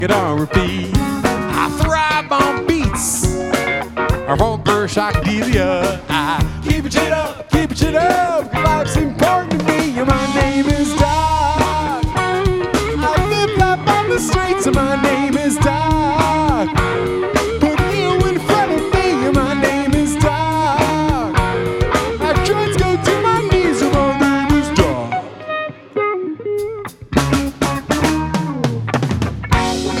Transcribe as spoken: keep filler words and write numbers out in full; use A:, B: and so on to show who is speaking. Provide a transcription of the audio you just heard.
A: it on repeat. I thrive on beats. I won't for shakadelia. I keep it shit up, keep it shit up. Life's important to me. And my name is Doc. I live life on the streets, and my name is Doc.